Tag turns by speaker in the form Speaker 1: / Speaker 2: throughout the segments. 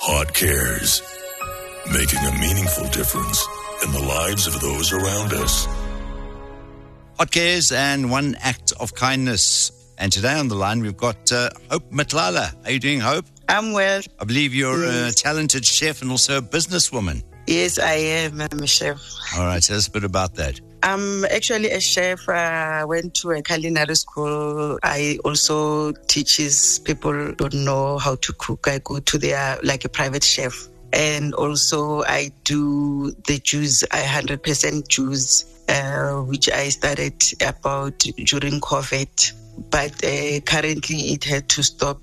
Speaker 1: Hot Cares, making a meaningful difference in the lives of those around us.
Speaker 2: Hot Cares and one act of kindness. And today on the line, we've got Hope Matlala. How are you doing, Hope?
Speaker 3: I'm well.
Speaker 2: I believe you're a talented chef and also a businesswoman.
Speaker 3: Yes, I am. I'm a chef.
Speaker 2: All right, tell us a bit about that.
Speaker 3: I'm actually a chef. I went to a culinary school. I also teaches people don't know how to cook. I go to their, like a private chef. And also I do the juice, 100% juice, which I started about during COVID. But currently it had to stop,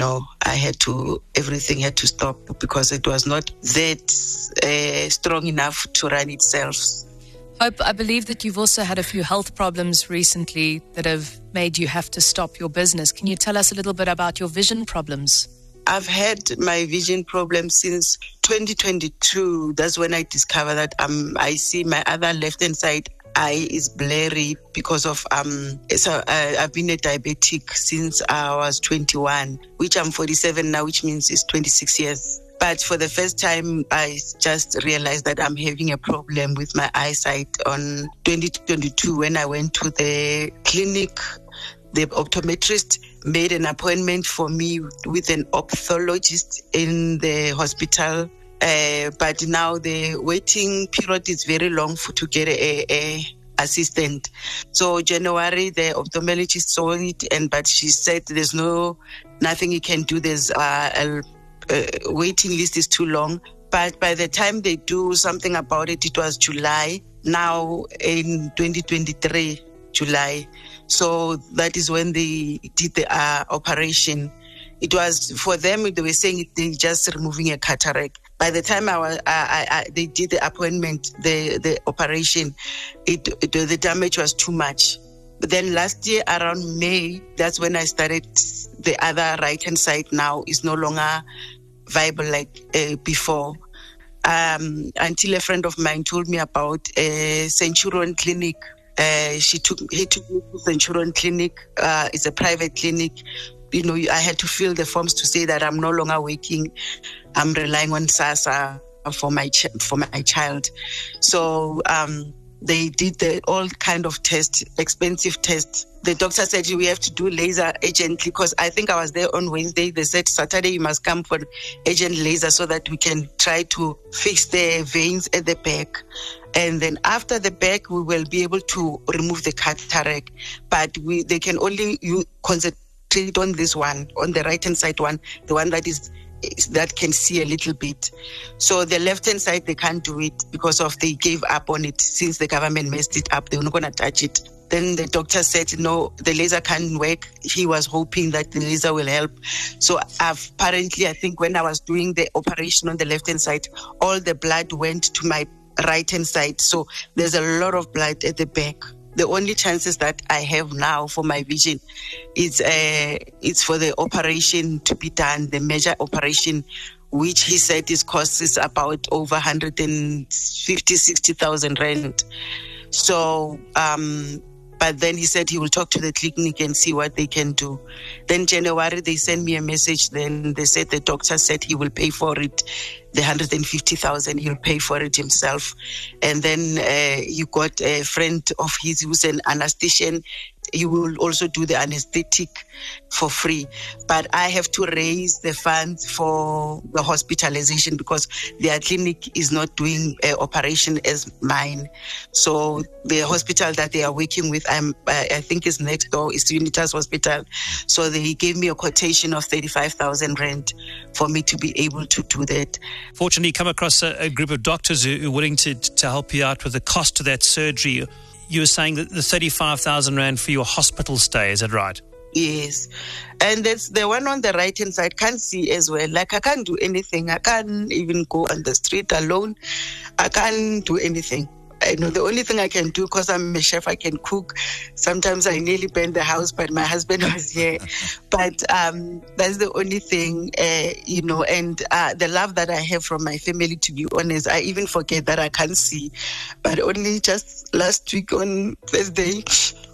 Speaker 3: everything had to stop because it was not that strong enough to run itself.
Speaker 4: Hope, I believe that you've also had a few health problems recently that have made you have to stop your business. Can you tell us a little bit about your vision problems?
Speaker 3: I've had my vision problem since 2022. That's when I discovered that I see my other left-hand side eye is blurry because of I've been a diabetic since I was 21, which I'm 47 now, which means it's 26 years. But for the first time, I just realized that I'm having a problem with my eyesight on 2022 when I went to the clinic. The optometrist made an appointment for me with an ophthalmologist in the hospital. But now the waiting period is very long to get a assistant. So January, the ophthalmologist saw it, but she said there's nothing you can do. There's a waiting list is too long. But by the time they do something about it, it was July. Now in 2023, July. So that is when they did the operation. It was, for them, they were saying they're just removing a cataract. By the time they did the appointment, the operation, the damage was too much. But then last year around May, that's when I started. The other right-hand side now is no longer viable like before. Until a friend of mine told me about a Centurion Clinic. He took me to Centurion Clinic. It's a private clinic. I had to fill the forms to say that I'm no longer working. I'm relying on SASSA for my child. So they did all kind of tests, expensive tests. The doctor said we have to do laser urgently because I think I was there on Wednesday. They said Saturday you must come for urgent laser so that we can try to fix the veins at the back. And then after the back, we will be able to remove the cataract. But they can only concentrate on this one, on the right-hand side one, the one that can see a little bit. So the left-hand side, they can't do it because they gave up on it since the government messed it up. They were not going to touch it. Then the doctor said, no, the laser can't work. He was hoping that the laser will help. So apparently, I think when I was doing the operation on the left-hand side, all the blood went to my right-hand side. So there's a lot of blood at the back. The only chances that I have now for my vision is it's for the operation to be done, the major operation, which he said costs about over 150,000-60,000 rand. So, but then he said he will talk to the clinic and see what they can do. Then January, they sent me a message. Then they said the doctor said he will pay for it. The 150,000, he'll pay for it himself. And then you got a friend of his who's an anesthetician. He will also do the anesthetic for free. But I have to raise the funds for the hospitalization because their clinic is not doing an operation as mine. So the hospital that they are working with, I think is next door, is Unitas Hospital. So they gave me a quotation of 35,000 rand for me to be able to do that.
Speaker 5: Fortunately, you come across a group of doctors who are willing to help you out with the cost of that surgery. You were saying that the 35,000 rand for your hospital stay, is that right?
Speaker 3: Yes. And that's the one on the right-hand side, can't see as well. Like I can't do anything. I can't even go on the street alone. I can't do anything. I know the only thing I can do, because I'm a chef, I can cook. Sometimes I nearly burn the house, but my husband was here. But that's the only thing, and the love that I have from my family, to be honest, I even forget that I can't see. But only just last week on Thursday,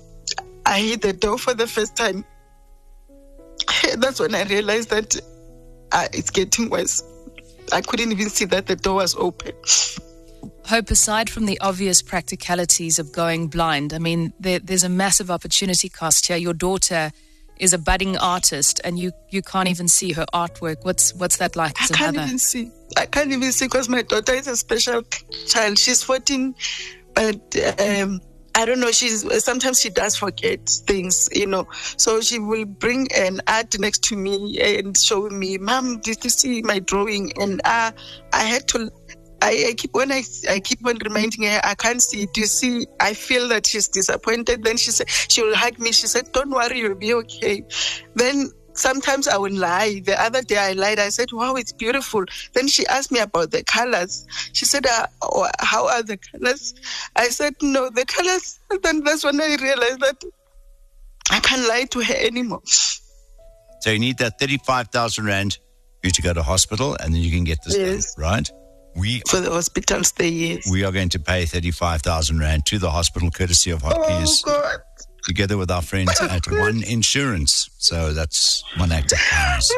Speaker 3: I hit the door for the first time. That's when I realized that it's getting worse. I couldn't even see that the door was open.
Speaker 4: Hope, aside from the obvious practicalities of going blind, I mean, there's a massive opportunity cost here. Your daughter is a budding artist, and you can't even see her artwork. What's that like as a mother?
Speaker 3: I can't even see because my daughter is a special child. She's 14, but I don't know. Sometimes she does forget things, So she will bring an art next to me and show me, "Mom, did you see my drawing?" And I had to. I keep on reminding her, I can't see. Do you see? I feel that she's disappointed. Then she will hug me. She said, "Don't worry, you'll be okay." Then sometimes I will lie. The other day I lied. I said, "Wow, it's beautiful." Then she asked me about the colors. She said, "How are the colors?" I said, "No, the colors." Then that's when I realized that I can't lie to her anymore.
Speaker 2: So you need that 35,000 rand for you to go to hospital, and then you can get this done, right?
Speaker 3: For the hospital stay, yes.
Speaker 2: We are going to pay 35,000 rand to the hospital, courtesy of Hotkeys, together with our friends at One Insurance. So that's one act of kindness.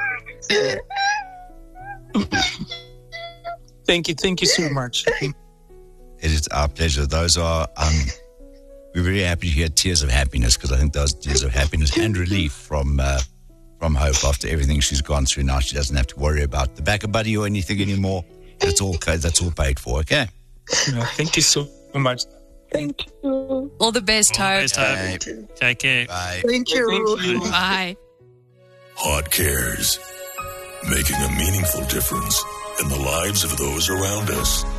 Speaker 6: Thank you so much.
Speaker 2: It is our pleasure. Those are, we're very happy to hear tears of happiness, because I think those tears of happiness and relief from Hope after everything she's gone through. Now she doesn't have to worry about the back of buddy or anything anymore. That's all paid for, okay?
Speaker 6: Yeah, thank you so much.
Speaker 3: Thank you.
Speaker 4: All the best, Hope.
Speaker 5: Take care.
Speaker 2: Bye.
Speaker 3: Thank you.
Speaker 4: Bye.
Speaker 1: Hot Cares, making a meaningful difference in the lives of those around us.